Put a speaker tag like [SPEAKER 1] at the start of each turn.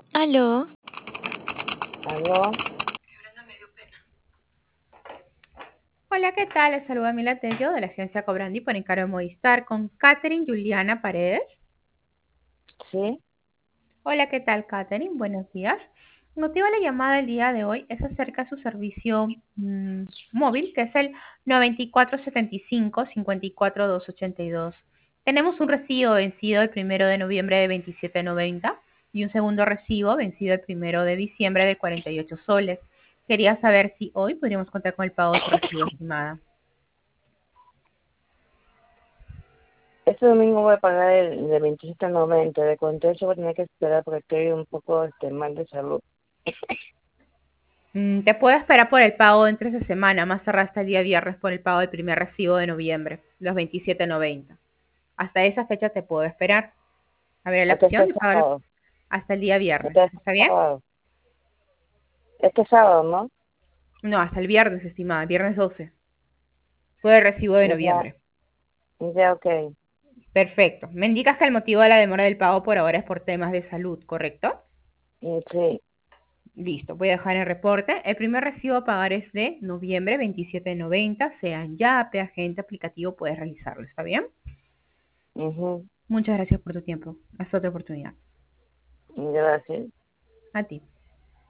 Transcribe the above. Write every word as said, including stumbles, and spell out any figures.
[SPEAKER 1] Aló,
[SPEAKER 2] Aló,
[SPEAKER 3] Hola, ¿qué tal? Les saluda Mila Tello de la agencia Cobrandi por encargo de Movistar con Catherine Juliana Paredes.
[SPEAKER 2] sí,
[SPEAKER 3] Hola, ¿qué tal, Catherine? Buenos días. El motivo de la llamada del día de hoy es acerca de su servicio mm, móvil, que es el noventa y cuatro setenta y cinco cincuenta y cuatro doscientos ochenta y dos. Tenemos un recibo vencido el primero de noviembre de veintisiete noventa y un segundo recibo vencido el primero de diciembre de cuarenta y ocho soles. Quería saber si hoy podríamos contar con el pago de su recibo, estimada.
[SPEAKER 2] este domingo voy a pagar el de veintisiete noventa, de contexto voy a tener que esperar porque estoy un poco este, mal de salud.
[SPEAKER 3] Mm, te puedo esperar por el pago entre esa semana, más tarde hasta el día viernes por el pago del primer recibo de noviembre, los veintisiete noventa. Hasta esa fecha te puedo esperar. A ver, la
[SPEAKER 2] Hasta
[SPEAKER 3] opción
[SPEAKER 2] este
[SPEAKER 3] de pagar
[SPEAKER 2] sábado,
[SPEAKER 3] hasta el día viernes.
[SPEAKER 2] hasta este
[SPEAKER 3] ¿Está bien?
[SPEAKER 2] sábado, este sábado, ¿no?
[SPEAKER 3] No, hasta el viernes, estimada, viernes doce. Por el recibo de
[SPEAKER 2] Ya,
[SPEAKER 3] noviembre.
[SPEAKER 2] ya, ok.
[SPEAKER 3] Perfecto. Me indicas que el motivo de la demora del pago por ahora es por temas de salud, ¿correcto?
[SPEAKER 2] Mm, sí,
[SPEAKER 3] Listo, voy a dejar el reporte. El primer recibo a pagar es de noviembre veintisiete noventa. Sean Yape, agente, aplicativo, puedes realizarlo. ¿Está bien?
[SPEAKER 2] mhm,
[SPEAKER 3] Muchas gracias por tu tiempo. Hasta otra oportunidad.
[SPEAKER 2] gracias.
[SPEAKER 3] A ti.